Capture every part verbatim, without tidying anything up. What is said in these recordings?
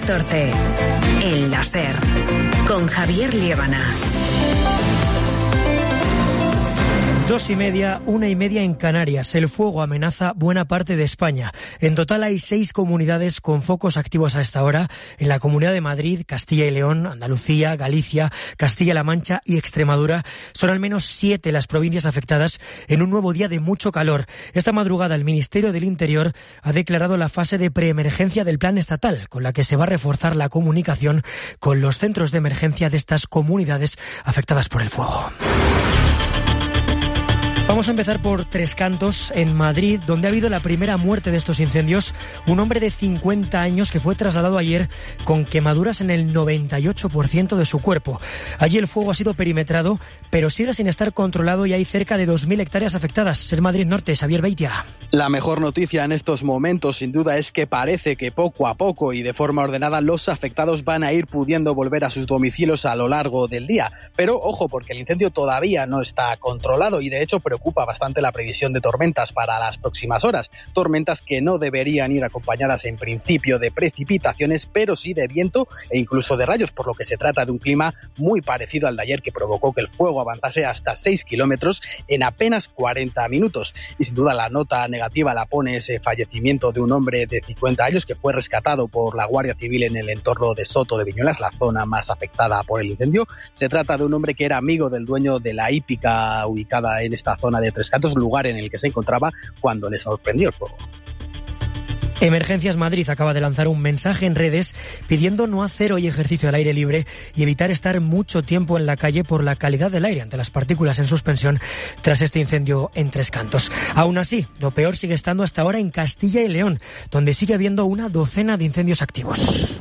catorce. El láser. Con Javier Liébana. Dos y media, una y media en Canarias. El fuego amenaza buena parte de España. En total hay seis comunidades con focos activos a esta hora. En la Comunidad de Madrid, Castilla y León, Andalucía, Galicia, Castilla-La Mancha y Extremadura. Son al menos siete las provincias afectadas en un nuevo día de mucho calor. Esta madrugada el Ministerio del Interior ha declarado la fase de preemergencia del plan estatal, con la que se va a reforzar la comunicación con los centros de emergencia de estas comunidades afectadas por el fuego. Vamos a empezar por Tres Cantos, en Madrid, donde ha habido la primera muerte de estos incendios. Un hombre de cincuenta años que fue trasladado ayer con quemaduras en el noventa y ocho por ciento de su cuerpo. Allí el fuego ha sido perimetrado, pero sigue sin estar controlado y hay cerca de dos mil hectáreas afectadas. En Madrid Norte, Xavier Beitia. La mejor noticia en estos momentos, sin duda, es que parece que poco a poco y de forma ordenada los afectados van a ir pudiendo volver a sus domicilios a lo largo del día. Pero ojo, porque el incendio todavía no está controlado y de hecho preocupa bastante la previsión de tormentas para las próximas horas. Tormentas que no deberían ir acompañadas en principio de precipitaciones, pero sí de viento e incluso de rayos, por lo que se trata de un clima muy parecido al de ayer, que provocó que el fuego avanzase hasta seis kilómetros en apenas cuarenta minutos. Y sin duda la nota negativa la pone ese fallecimiento de un hombre de cincuenta años que fue rescatado por la Guardia Civil en el entorno de Soto de Viñuelas, la zona más afectada por el incendio. Se trata de un hombre que era amigo del dueño de la hípica ubicada en esta zona de Tres Cantos, lugar en el que se encontraba cuando le sorprendió el fuego. Emergencias Madrid acaba de lanzar un mensaje en redes pidiendo no hacer hoy ejercicio al aire libre y evitar estar mucho tiempo en la calle por la calidad del aire ante las partículas en suspensión tras este incendio en Tres Cantos. Aún así, lo peor sigue estando hasta ahora en Castilla y León, donde sigue habiendo una docena de incendios activos.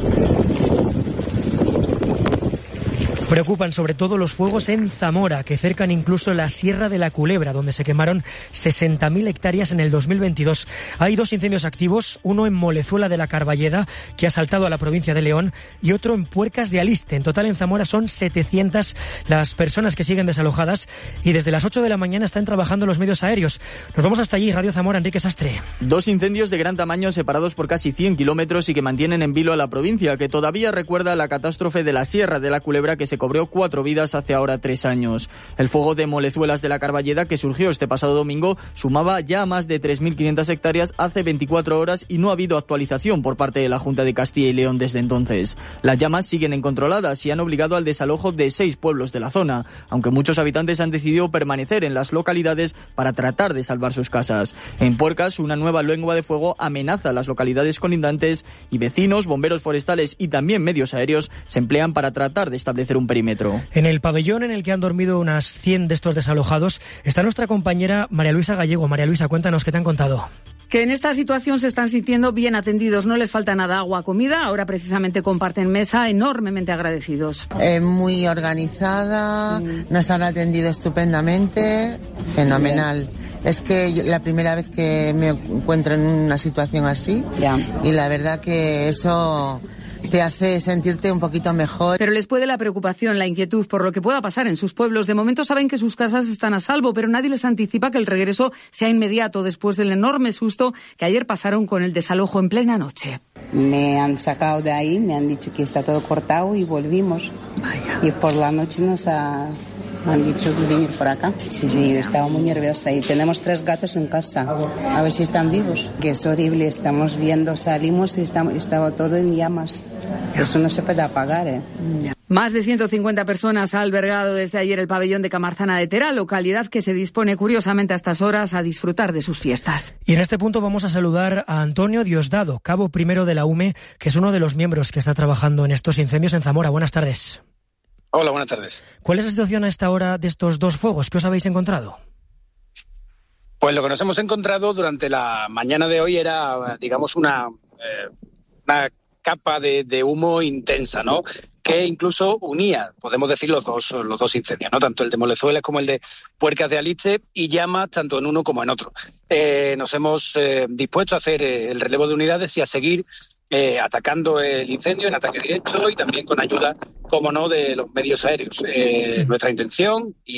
Preocupan sobre todo los fuegos en Zamora, que cercan incluso la Sierra de la Culebra, donde se quemaron sesenta mil hectáreas en el dos mil veintidós. Hay dos incendios activos, uno en Molezuela de la Carballeda, que ha saltado a la provincia de León, y otro en Puercas de Aliste. En total en Zamora son setecientas las personas que siguen desalojadas y desde las ocho de la mañana están trabajando los medios aéreos. Nos vamos hasta allí, Radio Zamora, Enrique Sastre. Dos incendios de gran tamaño separados por casi cien kilómetros y que mantienen en vilo a la provincia, que todavía recuerda la catástrofe de la Sierra de la Culebra que se cobró cuatro vidas hace ahora tres años. El fuego de Molezuelas de la Carballeda, que surgió este pasado domingo, sumaba ya más de tres mil quinientas hectáreas hace veinticuatro horas y no ha habido actualización por parte de la Junta de Castilla y León desde entonces. Las llamas siguen incontroladas y han obligado al desalojo de seis pueblos de la zona, aunque muchos habitantes han decidido permanecer en las localidades para tratar de salvar sus casas. En Puercas, una nueva lengua de fuego amenaza a las localidades colindantes y vecinos, bomberos forestales y también medios aéreos se emplean para tratar de establecer un perímetro. En el pabellón en el que han dormido unas cien de estos desalojados está nuestra compañera María Luisa Gallego. María Luisa, cuéntanos qué te han contado. Que en esta situación se están sintiendo bien atendidos, no les falta nada, agua, comida, ahora precisamente comparten mesa, enormemente agradecidos. Eh, muy organizada, mm. nos han atendido estupendamente, fenomenal. Es que yo, la primera vez que me encuentro en una situación así, ya. Y la verdad que eso te hace sentirte un poquito mejor. Pero les puede la preocupación, la inquietud por lo que pueda pasar en sus pueblos. De momento saben que sus casas están a salvo, pero nadie les anticipa que el regreso sea inmediato después del enorme susto que ayer pasaron con el desalojo en plena noche. Me han sacado de ahí, me han dicho que está todo cortado y volvimos. Vaya. Y por la noche nos ha... me han dicho de venir por acá. Sí, sí, estaba muy nerviosa. Y tenemos tres gatos en casa. A ver si están vivos. Que es horrible. Estamos viendo, salimos y estamos, estaba todo en llamas. Eso no se puede apagar, ¿eh? Más de ciento cincuenta personas ha albergado desde ayer el pabellón de Camarzana de Tera, localidad que se dispone curiosamente a estas horas a disfrutar de sus fiestas. Y en este punto vamos a saludar a Antonio Diosdado, cabo primero de la U M E, que es uno de los miembros que está trabajando en estos incendios en Zamora. Buenas tardes. Hola, buenas tardes. ¿Cuál es la situación a esta hora de estos dos fuegos? ¿Qué os habéis encontrado? Pues lo que nos hemos encontrado durante la mañana de hoy era, digamos, una, eh, una capa de, de humo intensa, ¿no? Que incluso unía, podemos decir, los dos, los dos incendios, ¿no? Tanto el de Molezuelas como el de Puercas de Aliste, y llamas tanto en uno como en otro. Eh, nos hemos eh, dispuesto a hacer eh, el relevo de unidades y a seguir Eh, atacando el incendio en ataque directo y también con ayuda, como no, de los medios aéreos. Eh, nuestra intención y